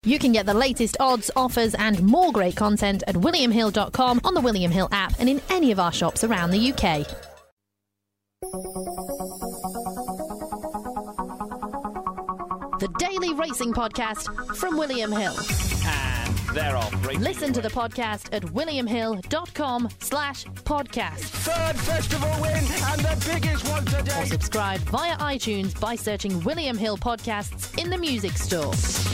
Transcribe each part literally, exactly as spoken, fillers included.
You can get the latest odds, offers and more great content at william hill dot com, on the William Hill app and in any of our shops around the U K. The Daily Racing Podcast from William Hill. And they're off. Racing Listen to the podcast at william hill dot com slash podcast. Third festival win and the biggest one today. Or subscribe via iTunes by searching William Hill Podcasts in the music store.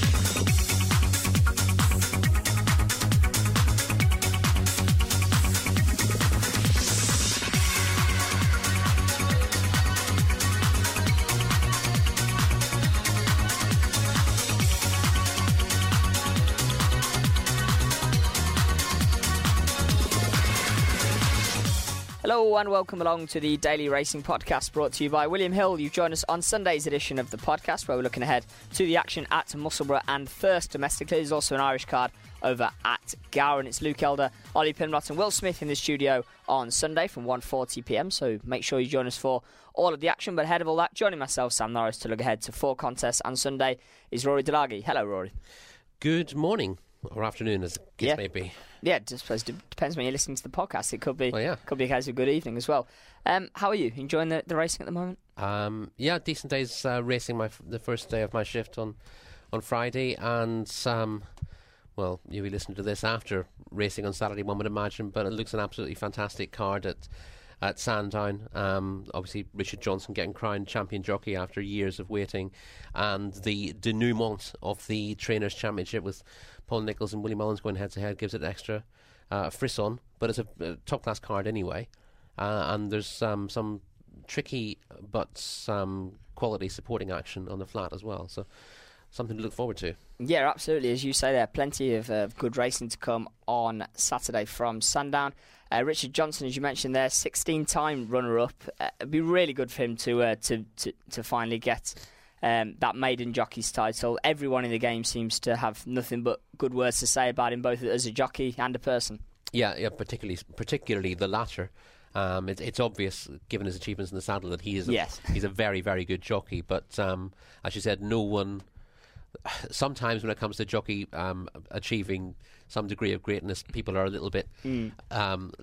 Hello and welcome along to the Daily Racing Podcast, brought to you by William Hill. You've joined us on Sunday's edition of the podcast, where we're looking ahead to the action at Musselburgh and Thirsk domestically. There's also an Irish card over at Gowran. It's Luke Elder, Ollie Pinrot and Will Smith in the studio on Sunday from one forty p m, so make sure you join us for all of the action. But ahead of all that, joining myself, Sam Norris, to look ahead to four contests on Sunday is Rory Delagi. Hello, Rory. Good morning, or afternoon, as the case Yeah. may be. Yeah, it just suppose it depends when you're listening to the podcast. It could be, Well, yeah. could be a case of good evening as well. Um, how are you? Enjoying the, the racing at the moment? Um, yeah, decent days uh, racing. My f- the first day of my shift on on Friday, and um, well, you'll be listening to this after racing on Saturday, one would imagine. But it looks an absolutely fantastic card at at Sandown. Um, obviously, Richard Johnson getting crowned champion jockey after years of waiting, and the denouement of the Trainers' Championship with Paul Nicholls and Willie Mullins going head to head gives it an extra uh, frisson. But it's a, a top class card anyway, uh, and there's um, some tricky but um, quality supporting action on the flat as well. So something to look forward to. Yeah, absolutely. As you say, there plenty of uh, good racing to come on Saturday from Sandown. Uh, Richard Johnson, as you mentioned there, sixteen-time runner-up. Uh, it'd be really good for him to uh, to, to to finally get um, that maiden jockey's title. Everyone in the game seems to have nothing but good words to say about him, both as a jockey and a person. Yeah, yeah, particularly particularly the latter. Um, it, it's obvious, given his achievements in the saddle, that he is a, Yes. he's a very, very good jockey. But um, as you said, no one. Sometimes when it comes to jockey um, achieving some degree of greatness, people are a little bit Mm. um,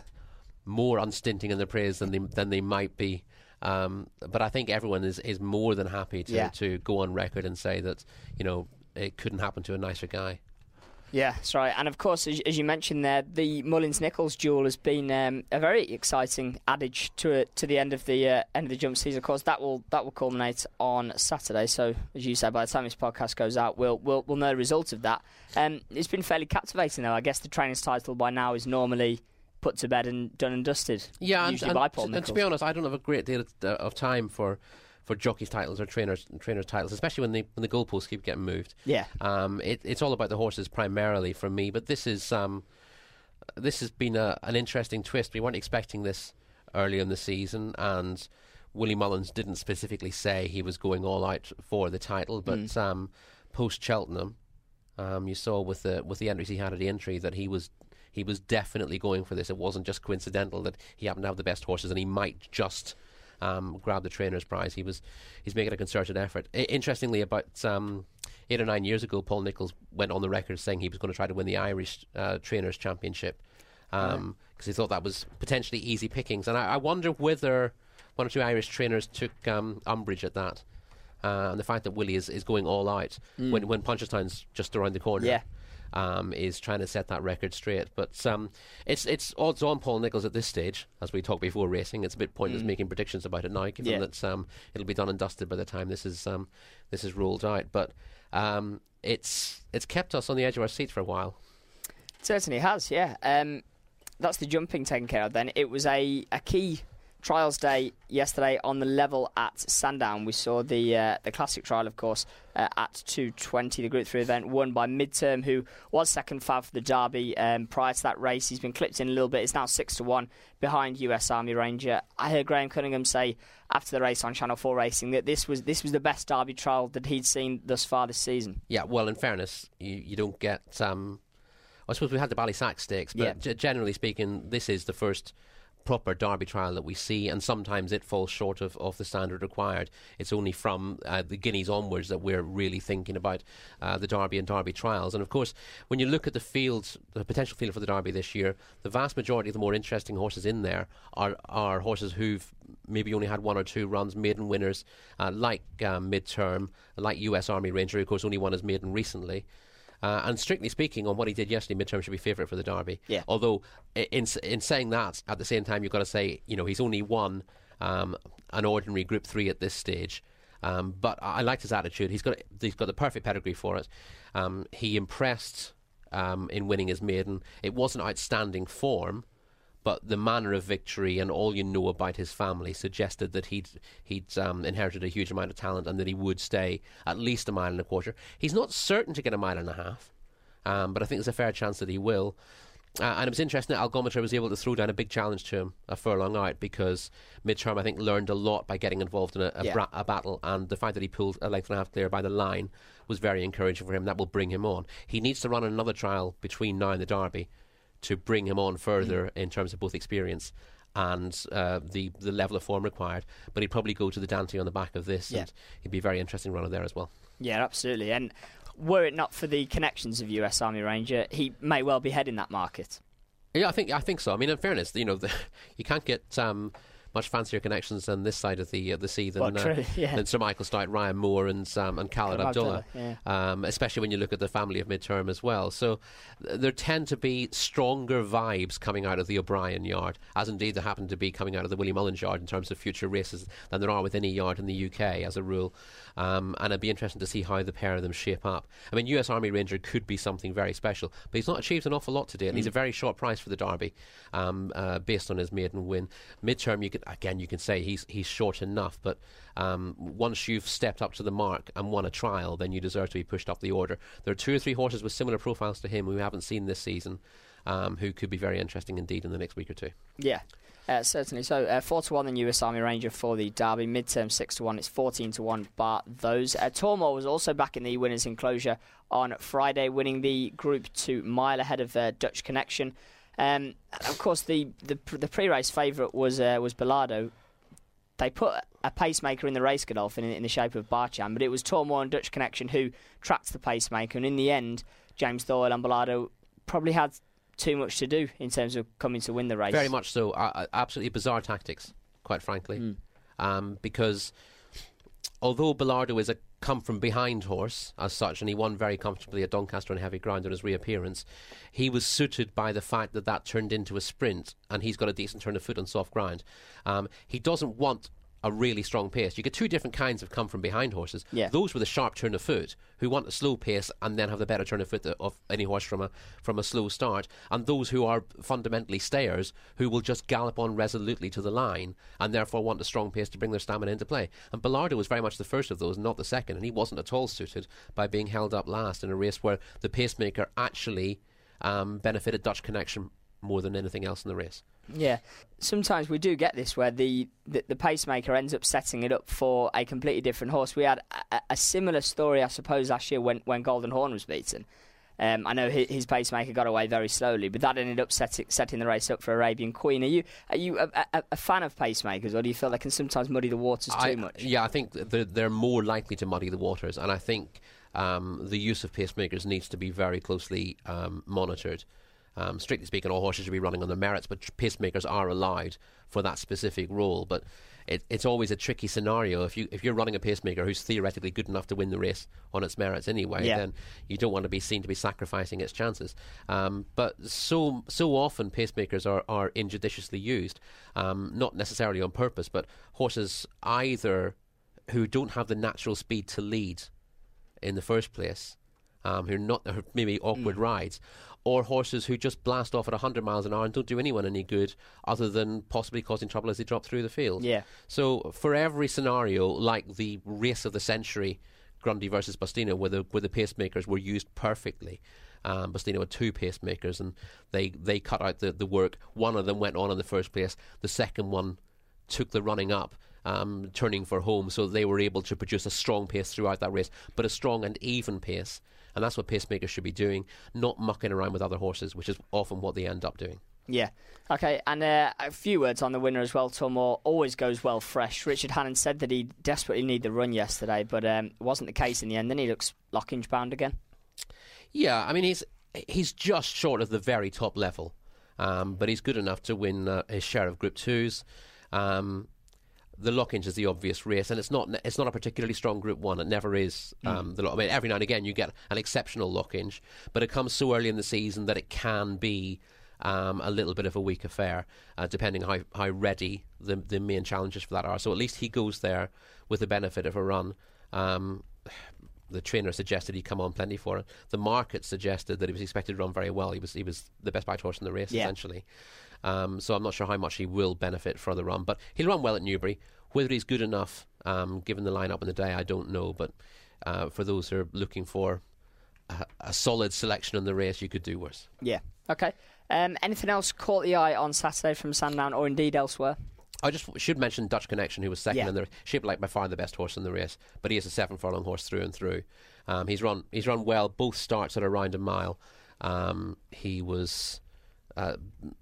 more unstinting in their praise than they than they might be. Um, but I think everyone is, is more than happy to, Yeah. to go on record and say that, you know, it couldn't happen to a nicer guy. Yeah, that's right. And of course, as, as you mentioned there, the Mullins-Nicholls duel has been um, a very exciting adage to it, to the end of the uh, end of the jump season. Of course, that will that will culminate on Saturday. So, as you said, by the time this podcast goes out, we'll we'll, we'll know the result of that. Um, it's been fairly captivating, though. I guess the trainer's title by now is normally put to bed and done and dusted. Yeah, and, usually and, by Paul and Nicholls. to be honest, I don't have a great deal of, uh, of time for, for jockeys' titles or trainers trainers' titles, especially when the when the goalposts keep getting moved. Yeah. Um, it, it's all about the horses primarily for me, but this is um, this has been a, an interesting twist. We weren't expecting this early in the season, and Willie Mullins didn't specifically say he was going all out for the title, but Mm. um, post Cheltenham, um, you saw with the with the entries he had at the entry that he was. He was definitely going for this. It wasn't just coincidental that he happened to have the best horses and he might just um, grab the trainer's prize. He was he's making a concerted effort. I- interestingly, about um, eight or nine years ago, Paul Nicholls went on the record saying he was going to try to win the Irish uh, Trainers' Championship because um, he thought that was potentially easy pickings. And I, I wonder whether one or two Irish trainers took um, umbrage at that. Uh, and the fact that Willie is, is going all out Mm. when, when Punchestown's just around the corner. Yeah. Um, is trying to set that record straight. But um, it's it's odds on Paul Nicholls at this stage, as we talked before racing. It's a bit pointless Mm. making predictions about it now, given Yeah. that um, it'll be done and dusted by the time this is um, this is rolled out. But um, it's it's kept us on the edge of our seat for a while. It certainly has, yeah. Um, that's the jumping taken care of then. It was a, a key trials day yesterday on the level at Sandown. We saw the uh, the classic trial, of course, uh, at two twenty, the Group three event, won by Midterm, who was second fav for the Derby um, prior to that race. He's been clipped in a little bit. It's now six to one behind U S Army Ranger. I heard Graham Cunningham say after the race on Channel four Racing that this was this was the best Derby trial that he'd seen thus far this season. Yeah, well, in fairness, you, you don't get... Um, I suppose we had the Ballysack Stakes, but Yeah. g- generally speaking, this is the first proper Derby trial that we see, and sometimes it falls short of, of the standard required. It's only from uh, the Guineas onwards that we're really thinking about uh, the Derby and Derby trials. And of course, when you look at the field, the potential field for the Derby this year, the vast majority of the more interesting horses in there are, are horses who've maybe only had one or two runs, maiden winners, uh, like um, Midterm, like U S Army Ranger, who of course only won his maiden recently. Uh, and strictly speaking, on what he did yesterday, Midterm should be favourite for the Derby. Yeah. Although, in in saying that, at the same time, you've got to say, you know, he's only won um, an ordinary Group Three at this stage. Um, but I, I liked his attitude. He's got he's got the perfect pedigree for it. Um, he impressed um, in winning his maiden. It wasn't outstanding form, but the manner of victory and all you know about his family suggested that he'd he'd um, inherited a huge amount of talent and that he would stay at least a mile and a quarter. He's not certain to get a mile and a half, um, but I think there's a fair chance that he will. Uh, and it was interesting that Algometer was able to throw down a big challenge to him a furlong out, because Midterm, I think, learned a lot by getting involved in a, a, yeah. bra- a battle, and the fact that he pulled a length and a half clear by the line was very encouraging for him. That will bring him on. He needs to run another trial between now and the Derby to bring him on further mm. in terms of both experience and uh, the the level of form required. But he'd probably go to the Dante on the back of this, yeah. and he'd be a very interesting runner there as well. Yeah, absolutely. And were it not for the connections of U S Army Ranger, he may well be heading that market. Yeah, I think I think so. I mean, in fairness, you know, the, you can't get um, much fancier connections than this side of the uh, the sea than, well, true, uh, yeah. than Sir Michael Stoute, Ryan Moore, and um, and Khaled Abdullah. Yeah. Um, especially when you look at the family of Midterm as well. So th- there tend to be stronger vibes coming out of the O'Brien yard, as indeed there happen to be coming out of the Willie Mullins yard in terms of future races, than there are with any yard in the U K as a rule. Um, and it'd be interesting to see how the pair of them shape up. I mean, U S Army Ranger could be something very special, but he's not achieved an awful lot today, and mm. he's a very short price for the Derby, um, uh, based on his maiden win. Midterm, you could again, you can say he's he's short enough, but um, once you've stepped up to the mark and won a trial, then you deserve to be pushed up the order. There are two or three horses with similar profiles to him who we haven't seen this season, um, who could be very interesting indeed in the next week or two. Yeah. Uh, certainly. So uh, four to one in U S Army Ranger for the Derby. Midterm six to one. It's fourteen to one. Bar those. Uh, Tormore was also back in the winners' enclosure on Friday, winning the Group Two mile ahead of uh, Dutch Connection. Um, of course, the the, the pre-race favourite was uh, was Bilardo. They put a pacemaker in the race, Godolphin, in, in the shape of Barcham, but it was Tormore and Dutch Connection who tracked the pacemaker, and in the end, James Doyle and Bilardo probably had too much to do in terms of coming to win the race. Very much so. Uh, absolutely bizarre tactics, quite frankly. Mm. Um, because although Bilardo is a come-from-behind horse as such, and he won very comfortably at Doncaster on heavy ground on his reappearance, he was suited by the fact that that turned into a sprint, and he's got a decent turn of foot on soft ground. Um, he doesn't want a really strong pace. You get two different kinds of come-from-behind horses. Yeah. Those with a sharp turn of foot, who want a slow pace and then have the better turn of foot of any horse from a from a slow start, and those who are fundamentally stayers, who will just gallop on resolutely to the line and therefore want a strong pace to bring their stamina into play. And Bilardo was very much the first of those, not the second, and he wasn't at all suited by being held up last in a race where the pacemaker actually um, benefited Dutch Connection more than anything else in the race. Yeah, sometimes we do get this where the, the, the pacemaker ends up setting it up for a completely different horse. We had a, a similar story, I suppose, last year when, when Golden Horn was beaten. Um, I know his, his pacemaker got away very slowly, but that ended up setting, setting the race up for Arabian Queen. Are you are you a, a, a fan of pacemakers, or do you feel they can sometimes muddy the waters too I, much? Yeah, I think they're, they're more likely to muddy the waters, and I think um, the use of pacemakers needs to be very closely um, monitored. Um, strictly speaking, all horses should be running on their merits, but pacemakers are allowed for that specific role. But it, it's always a tricky scenario. If you if you're running a pacemaker who's theoretically good enough to win the race on its merits anyway, yeah. then you don't want to be seen to be sacrificing its chances. Um, but so so often pacemakers are, are injudiciously used, um, not necessarily on purpose, but horses either who don't have the natural speed to lead in the first place, um, who are not who are maybe awkward mm. rides, or horses who just blast off at one hundred miles an hour and don't do anyone any good other than possibly causing trouble as they drop through the field. Yeah. So for every scenario, like the race of the century, Grundy versus Bastino, where the, where the pacemakers were used perfectly, um, Bastino had two pacemakers and they, they cut out the, the work. One of them went on in the first place. The second one took the running up, um, turning for home, so they were able to produce a strong pace throughout that race, but a strong and even pace. And that's what pacemakers should be doing, not mucking around with other horses, which is often what they end up doing. Yeah. Okay, and uh, a few words on the winner as well. Tullamore always goes well fresh. Richard Hannon said that he desperately needed the run yesterday, but um, it wasn't the case in the end. Then he looks Lockinge bound again. Yeah, I mean, he's he's just short of the very top level, um, but he's good enough to win uh, his share of Group Twos. Um, the Lockinge is the obvious race, and it's not it's not a particularly strong Group One. It never is. Um, mm. the, I mean, every now and again you get an exceptional Lockinge, but it comes so early in the season that it can be Um, a little bit of a weak affair, uh, depending how, how ready the the main challenges for that are. So at least he goes there with the benefit of a run. Um, the trainer suggested he'd come on plenty for it. The market suggested that he was expected to run very well. He was he was the best backed horse in the race, yeah. essentially. Um, so I'm not sure how much he will benefit for the run, but he'll run well at Newbury. Whether he's good enough, um, given the lineup in the day, I don't know. But uh, for those who are looking for a, a solid selection in the race, you could do worse. Yeah. Okay. Um, anything else caught the eye on Saturday from Sandown or indeed elsewhere? I just should mention Dutch Connection, who was second yeah. in the shaped like by far the best horse in the race, but he is a seven furlong horse through and through. Um, he's run he's run well both starts at around a mile. Um, he was uh,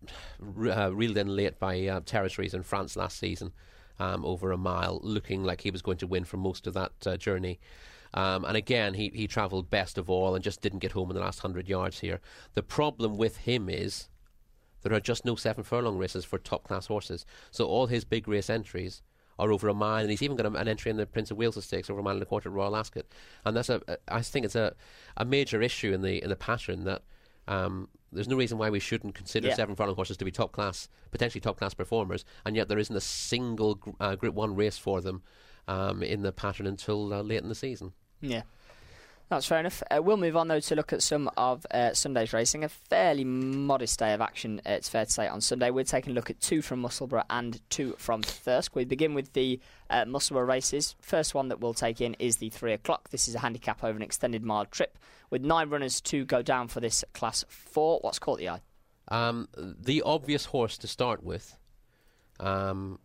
re- uh, reeled in late by uh, Territories in France last season um, over a mile, looking like he was going to win for most of that uh, journey. Um, and again, he, he travelled best of all and just didn't get home in the last hundred yards here. The problem with him is there are just no seven furlong races for top-class horses. So all his big race entries are over a mile, and he's even got a, an entry in the Prince of Wales Stakes over a mile and a quarter at Royal Ascot. And that's a, a I think it's a, a major issue in the in the pattern that um, there's no reason why we shouldn't consider yeah. seven furlong horses to be top-class, potentially top-class performers, and yet there isn't a single gr- uh, Group one race for them um, in the pattern until uh, late in the season. Yeah, that's fair enough. Uh, we'll move on, though, to look at some of uh, Sunday's racing. A fairly modest day of action, uh, it's fair to say, on Sunday. We're taking a look at two from Musselburgh and two from Thirsk. We begin with the uh, Musselburgh races. First one that we'll take in is the three o'clock. This is a handicap over an extended mile trip with nine runners to go down for this Class four. What's caught the eye? Um, the obvious horse to start with, um,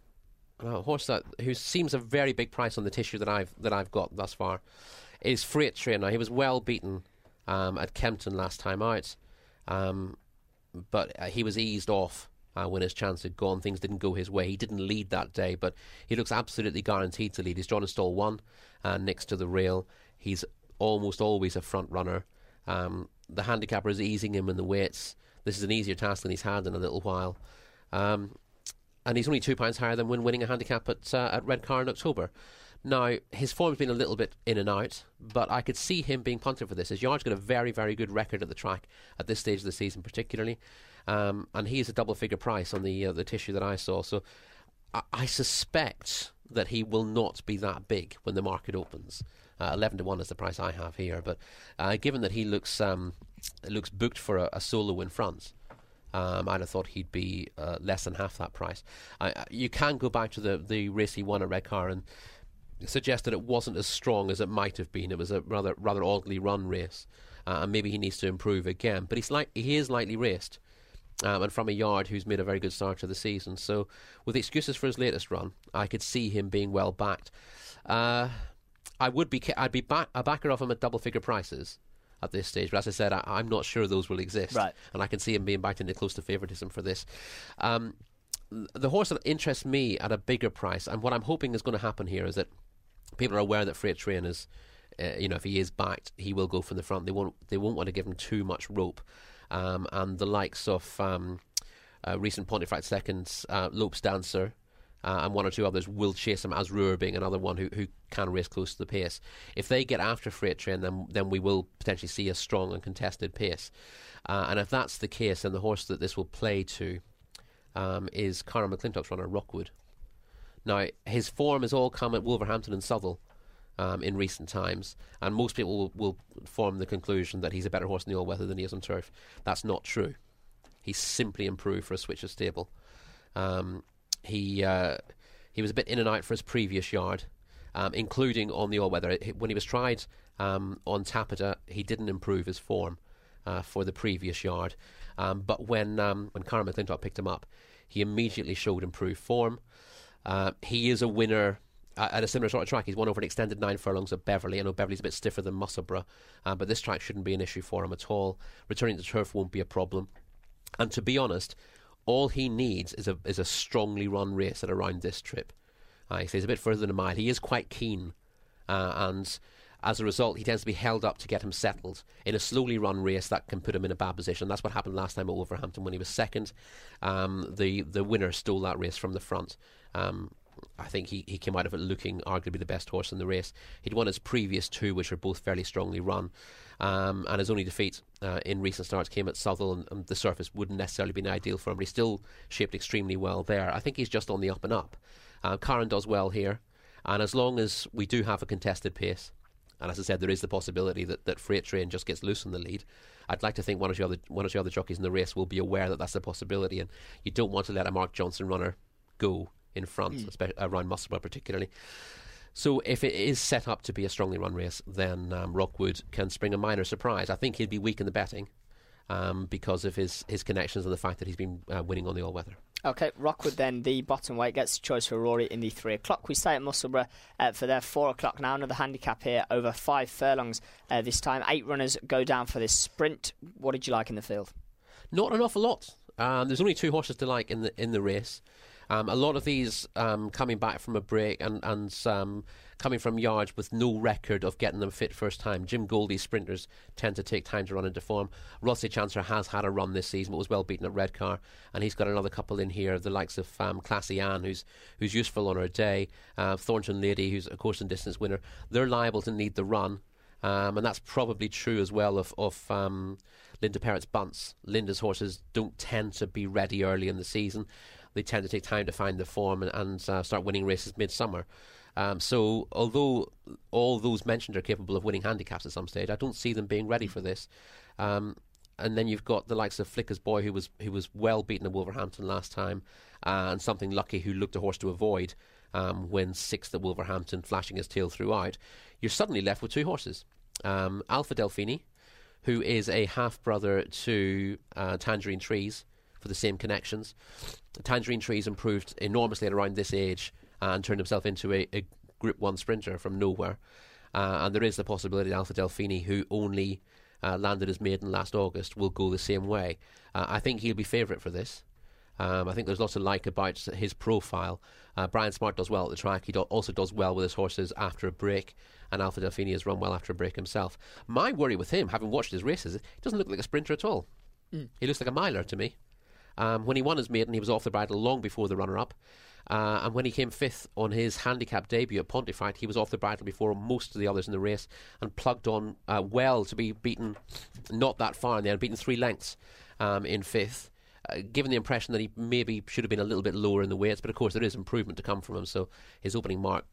a horse that who seems a very big price on the tissue that I've that I've got thus far, is Freight Train. Now, he was well beaten um, at Kempton last time out, um, but uh, he was eased off uh, when his chance had gone. Things didn't go his way. He didn't lead that day, but he looks absolutely guaranteed to lead. He's drawn in stall one uh, next to the rail. He's almost always a front runner. Um, the handicapper is easing him in the weights. This is an easier task than he's had in a little while. Um, and he's only two pounds higher than when winning a handicap at uh, at Redcar in October. Now, his form's been a little bit in and out, but I could see him being punted for this. His yard's got a very, very good record at the track at this stage of the season particularly, um, and he is a double-figure price on the uh, the tissue that I saw. So I, I suspect that he will not be that big when the market opens. Uh, eleven to one is the price I have here, but uh, given that he looks um, looks booked for a, a solo in front, Um, I'd have thought he'd be uh, less than half that price. Uh, you can go back to the, the race he won at Redcar and suggest that it wasn't as strong as it might have been. It was a rather rather oddly run race, uh, and maybe he needs to improve again. But he's like he is lightly raced, um, and from a yard who's made a very good start to the season. So, with excuses for his latest run, I could see him being well backed. Uh, I would be I'd be back, a backer of him at double figure prices at this stage, but as I said, I, I'm not sure those will exist, right. And I can see him being backed into close to favouritism for this. Um, the horse that interests me at a bigger price, and what I'm hoping is going to happen here, is that people are aware that Freight Train is, uh, you know, if he is backed, he will go from the front. They won't, they won't want to give him too much rope, um, and the likes of um, uh, recent Pontefract seconds, uh, Lopes Dancer. Uh, and one or two others will chase him, as Ruhr being another one who, who can race close to the pace. If they get after Freight Train, then then we will potentially see a strong and contested pace. Uh, and if that's the case, then the horse that this will play to um, is Conor McClintock's runner, Rockwood. Now, his form has all come at Wolverhampton and Southwell um, in recent times, and most people will, will form the conclusion that he's a better horse in the all-weather than he is on turf. That's not true. He's simply improved for a switcher stable. Um... He uh, he was a bit in and out for his previous yard, um, including on the all-weather. When he was tried um, on Tapita, he didn't improve his form uh, for the previous yard. Um, but when um, when Conor McClintock picked him up, he immediately showed improved form. Uh, he is a winner uh, at a similar sort of track. He's won over an extended nine furlongs at Beverley. I know Beverley's a bit stiffer than Musselburgh, uh, but this track shouldn't be an issue for him at all. Returning to turf won't be a problem. And to be honest, all he needs is a is a strongly run race at around this trip. Uh, he stays a bit further than a mile. He is quite keen, uh, and as a result, he tends to be held up to get him settled. In a slowly run race, that can put him in a bad position. That's what happened last time at Wolverhampton when he was second. Um, the the winner stole that race from the front. Um, I think he, he came out of it looking arguably the best horse in the race. He'd won his previous two, which were both fairly strongly run. Um, and his only defeat uh, in recent starts came at Southwell, and, and the surface wouldn't necessarily been ideal for him, but he still shaped extremely well there. I think he's just on the up and up. Uh, Karen does well here, and as long as we do have a contested pace, and as I said, there is the possibility that, that Freight Train just gets loose in the lead, I'd like to think one or two other one or two other jockeys in the race will be aware that that's a possibility, and you don't want to let a Mark Johnson runner go in front, mm. especially around Musselburgh particularly. So if it is set up to be a strongly run race, then um, Rockwood can spring a minor surprise. I think he'll be weak in the betting um, because of his, his connections and the fact that he's been uh, winning on the all-weather. OK, Rockwood then, the bottom weight, gets a choice for Rory in the three o'clock. We stay at Musselburgh uh, for their four o'clock now. Another handicap here, over five furlongs uh, this time. Eight runners go down for this sprint. What did you like in the field? Not an awful lot. Um, there's only two horses to like in the in the race. Um, a lot of these um, coming back from a break and, and um, coming from yards with no record of getting them fit first time. Jim Goldie's sprinters tend to take time to run into form. Rossi Chancellor has had a run this season, but was well beaten at Redcar, and he's got another couple in here, the likes of um, Classy Ann, who's who's useful on her day, uh, Thornton Lady, who's a course and distance winner. They're liable to need the run, um, and that's probably true as well of, of um, Linda Perrett's Bunce. Linda's horses don't tend to be ready early in the season. They tend to take time to find the form and, and uh, start winning races midsummer. Um, so although all those mentioned are capable of winning handicaps at some stage, I don't see them being ready for this. Um, and then you've got the likes of Flicker's Boy, who was who was well beaten at Wolverhampton last time, uh, and Something Lucky, who looked a horse to avoid um, when sixth at Wolverhampton, flashing his tail throughout. You're suddenly left with two horses. Um, Alpha Delfini, who is a half-brother to uh, Tangerine Trees, for the same connections. Tangerine Trees improved enormously at around this age uh, and turned himself into a, a Group one sprinter from nowhere. Uh, and there is the possibility that Alpha Delfini, who only uh, landed as maiden last August, will go the same way. Uh, I think he'll be favourite for this. Um, I think there's lots to like about his profile. Uh, Brian Smart does well at the track. He do- also does well with his horses after a break, and Alpha Delfini has run well after a break himself. My worry with him, having watched his races, he doesn't look like a sprinter at all. Mm. He looks like a miler to me. Um, when he won his maiden, he was off the bridle long before the runner-up. Uh, and when he came fifth on his handicap debut at Pontefract, he was off the bridle before most of the others in the race and plugged on uh, well to be beaten not that far in the end, beaten three lengths um, in fifth, uh, given the impression that he maybe should have been a little bit lower in the weights. But of course, there is improvement to come from him, so his opening mark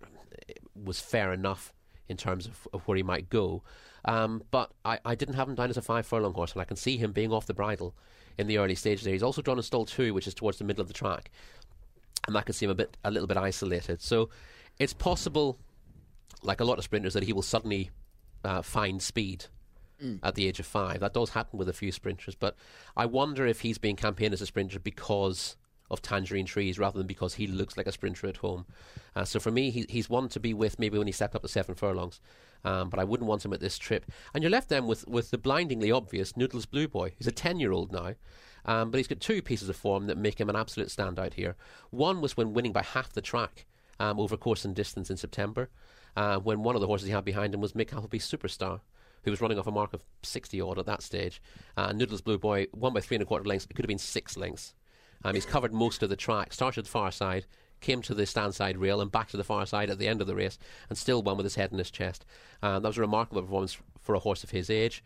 was fair enough in terms of, of where he might go. Um, but I, I didn't have him down as a five furlong horse, and I can see him being off the bridle in the early stages there. He's also drawn in stall two, which is towards the middle of the track, and that could seem a bit a little bit isolated. So it's possible, like a lot of sprinters, that he will suddenly uh, find speed mm. at the age of five. That does happen with a few sprinters, but I wonder if he's being campaigned as a sprinter because of Tangerine Trees rather than because he looks like a sprinter at home. Uh, so for me, he, he's one to be with maybe when he stepped up to seven furlongs. Um, but I wouldn't want him at this trip. And you're left then with, with the blindingly obvious Noodles Blue Boy. He's a ten-year-old now, um, but he's got two pieces of form that make him an absolute standout here. One was when winning by half the track um, over course and distance in September, uh, when one of the horses he had behind him was Mick Appleby's Superstar, who was running off a mark of sixty-odd at that stage. Uh, Noodles Blue Boy won by three and a quarter lengths. It could have been six lengths. Um, he's covered most of the track, started far side, came to the stand side rail and back to the far side at the end of the race, and still won with his head in his chest. Um, that was a remarkable performance for a horse of his age.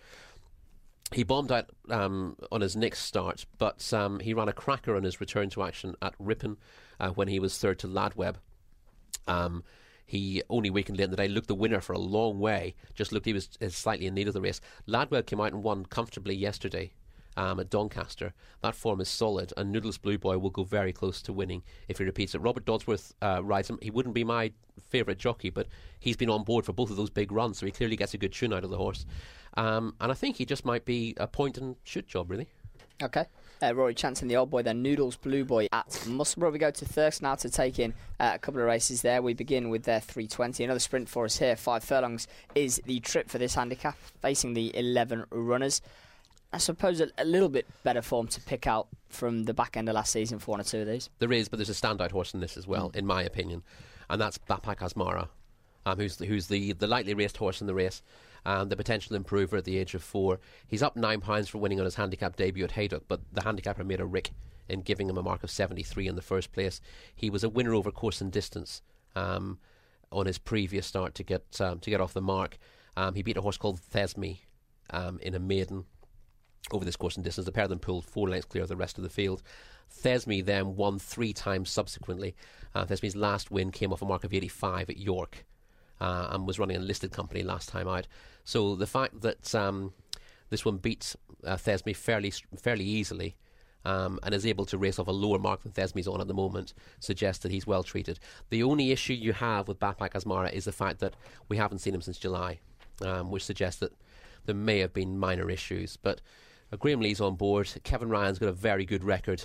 He bombed out um, on his next start, but um, he ran a cracker on his return to action at Ripon uh, when he was third to Ladweb. Um, he only weakened late in the day, looked the winner for a long way, just looked he was uh, slightly in need of the race. Ladweb came out and won comfortably yesterday Um, at Doncaster. That form is solid, and Noodles Blue Boy will go very close to winning if he repeats it. Robert Dodsworth uh, rides him. He wouldn't be my favourite jockey, but he's been on board for both of those big runs, so he clearly gets a good tune out of the horse. Um, and I think he just might be a point and shoot job, really. Okay. Uh, Rory Chance and the old boy, then Noodles Blue Boy at Musselburgh. We go to Thirsk now to take in uh, a couple of races there. We begin with their three twenty. Another sprint for us here. Five furlongs is the trip for this handicap, facing the eleven runners. I suppose, a, a little bit better form to pick out from the back end of last season for one or two of these. There is, but there's a standout horse in this as well, mm. in my opinion, and that's Bapak Asmara, um, who's the, who's the, the lightly raced horse in the race, um, the potential improver at the age of four. He's up nine pounds for winning on his handicap debut at Haydock, but the handicapper made a rick in giving him a mark of seventy-three in the first place. He was a winner over course and distance um, on his previous start to get um, to get off the mark. Um, he beat a horse called Thesme um, in a maiden over this course and distance. The pair of them pulled four lengths clear of the rest of the field. Thesme then won three times subsequently. Uh, Thesme's last win came off a mark of eighty-five at York uh, and was running a listed company last time out. So the fact that um, this one beats uh, Thesme fairly fairly easily um, and is able to race off a lower mark than Thesme's on at the moment suggests that he's well treated. The only issue you have with Bapak Asmara is the fact that we haven't seen him since July, um, which suggests that there may have been minor issues. But Uh, Graham Lee's on board. Kevin Ryan's got a very good record.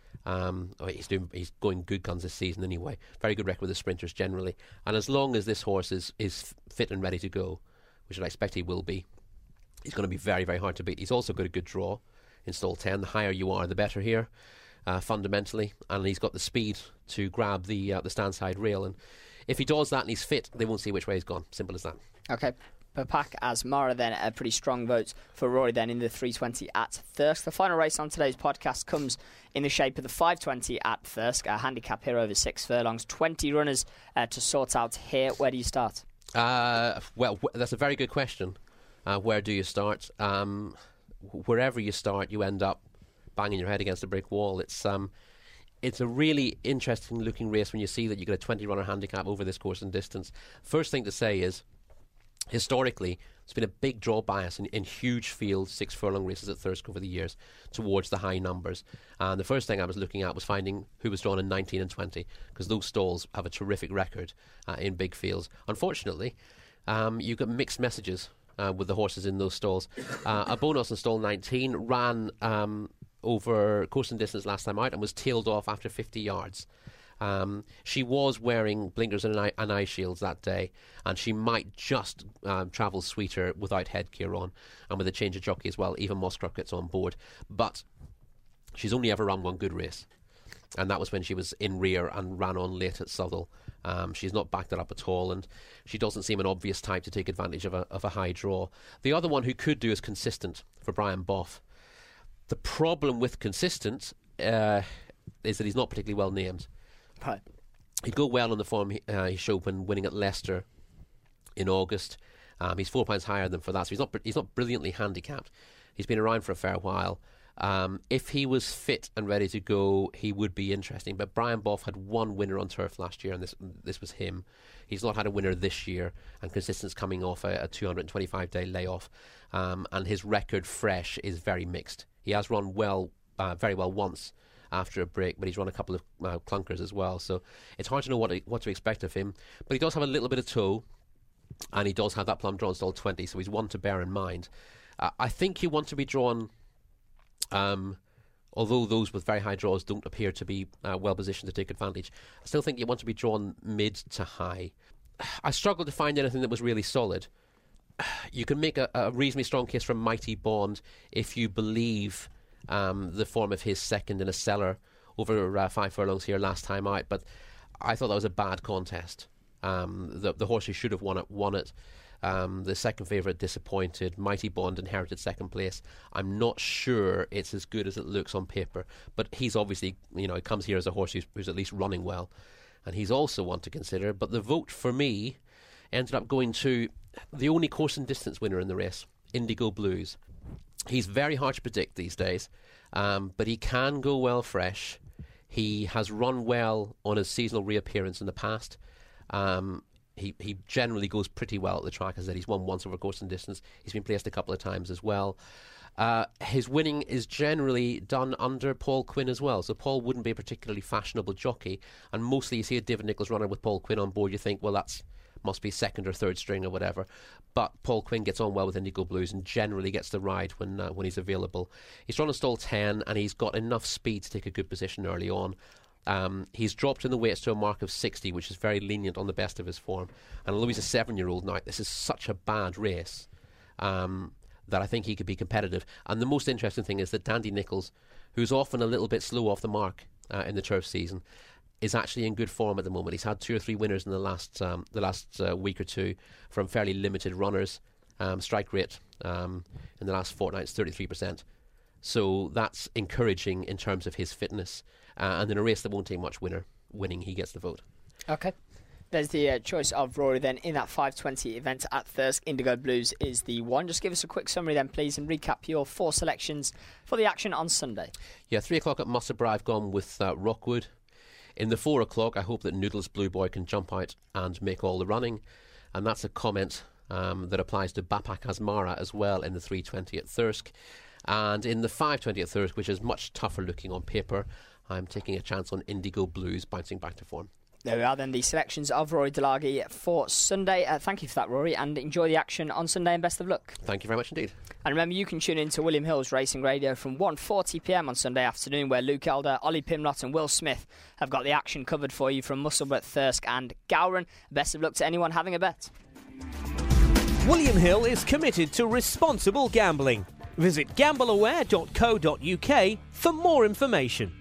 Um, oh, he's doing, he's going good guns this season anyway. Very good record with the sprinters generally. And as long as this horse is, is fit and ready to go, which I expect he will be, he's going to be very, very hard to beat. He's also got a good draw in stall ten. The higher you are, the better here, uh, fundamentally. And he's got the speed to grab the uh, the stand side rail. And if he does that and he's fit, they won't see which way he's gone. Simple as that. Okay. Bapak Asmara then, a pretty strong vote for Rory then in the three twenty at Thirsk. The final race on today's podcast comes in the shape of the five twenty at Thirsk, a handicap here over six furlongs. twenty runners uh, to sort out here. Where do you start? Uh, well, wh- that's a very good question. Uh, where do you start? Um, wherever you start, you end up banging your head against a brick wall. It's um, it's a really interesting looking race when you see that you get a twenty runner handicap over this course and distance. First thing to say is, historically, there's been a big draw bias in, in huge field six furlong races at Thirsk over the years towards the high numbers. And the first thing I was looking at was finding who was drawn in nineteen and twenty, because those stalls have a terrific record uh, in big fields. Unfortunately, um, you get mixed messages uh, with the horses in those stalls. Uh, a bonus in stall nineteen ran um, over course and distance last time out and was tailed off after fifty yards. Um, she was wearing blinkers and eye, and eye shields that day, and she might just um, travel sweeter without headgear on and with a change of jockey as well. Even Moss Crockett's on board, but she's only ever run one good race, and that was when she was in rear and ran on late at Southwell. Um, she's not backed it up at all, and she doesn't seem an obvious type to take advantage of a, of a high draw. The other one who could do is Consistent for Brian Boff. The problem with Consistent uh, is that he's not particularly well named. Right. He'd go well on the form he, uh, he showed when winning at Leicester in August. Um, he's four pounds higher than for that, so he's not he's not brilliantly handicapped. He's been around for a fair while. Um, if he was fit and ready to go, he would be interesting. But Brian Boff had one winner on turf last year, and this this was him. He's not had a winner this year, and Consistent's coming off a, a two hundred twenty-five day layoff, um, and his record fresh is very mixed. He has run well, uh, very well once after a break, but he's run a couple of uh, clunkers as well, so it's hard to know what to, what to expect of him. But he does have a little bit of toe, and he does have that plum drawn stall twenty, so he's one to bear in mind. Uh, I think you want to be drawn, um, although those with very high draws don't appear to be uh, well positioned to take advantage. I still think you want to be drawn mid to high. I struggled to find anything that was really solid. You can make a, a reasonably strong case for Mighty Bond if you believe Um, the form of his second in a cellar over uh, five furlongs here last time out, but I thought that was a bad contest. Um, the, the horse who should have won it won it. Um, the second favourite disappointed. Mighty Bond inherited second place. I'm not sure it's as good as it looks on paper, but he's obviously, you know, he comes here as a horse who's, who's at least running well, and he's also one to consider. But the vote for me ended up going to the only course and distance winner in the race, Indigo Blues. He's very hard to predict these days, um, but he can go well fresh. He has run well on his seasonal reappearance in the past. Um, he, he generally goes pretty well at the track. As I said, he's won once over course and distance. He's been placed a couple of times as well. Uh, his winning is generally done under Paul Quinn as well, so Paul wouldn't be a particularly fashionable jockey, and mostly you see a David Nichols runner with Paul Quinn on board, you think, well, that's must be second or third string or whatever. But Paul Quinn gets on well with Indigo Blues and generally gets the ride when uh, when he's available. He's run a stall ten, and he's got enough speed to take a good position early on. Um, he's dropped in the weights to a mark of sixty, which is very lenient on the best of his form. And although he's a seven-year-old now, this is such a bad race um, that I think he could be competitive. And the most interesting thing is that Dandy Nichols, who's often a little bit slow off the mark uh, in the turf season, is actually in good form at the moment. He's had two or three winners in the last um, the last uh, week or two from fairly limited runners. Um, strike rate um, in the last fortnight is thirty-three percent. So that's encouraging in terms of his fitness. Uh, and in a race that won't take much winner winning, he gets the vote. Okay. There's the uh, choice of Rory then in that five twenty event at Thirsk. Indigo Blues is the one. Just give us a quick summary then, please, and recap your four selections for the action on Sunday. Yeah, three o'clock at Musselburgh, I've gone with uh, Rockwood. In the four o'clock, I hope that Noodles Blue Boy can jump out and make all the running. And that's a comment um, that applies to Bapak Asmara as well in the three twenty at Thirsk. And in the five twenty at Thirsk, which is much tougher looking on paper, I'm taking a chance on Indigo Blues bouncing back to form. There we are then, the selections of Rory Delagi for Sunday. Uh, thank you for that, Rory, and enjoy the action on Sunday and best of luck. Thank you very much indeed. And remember, you can tune in to William Hill's Racing Radio from one forty p m on Sunday afternoon, where Luke Elder, Ollie Pimlott and Will Smith have got the action covered for you from Musselburgh, Thirsk and Gowran. Best of luck to anyone having a bet. William Hill is committed to responsible gambling. Visit gamble aware dot co dot uk for more information.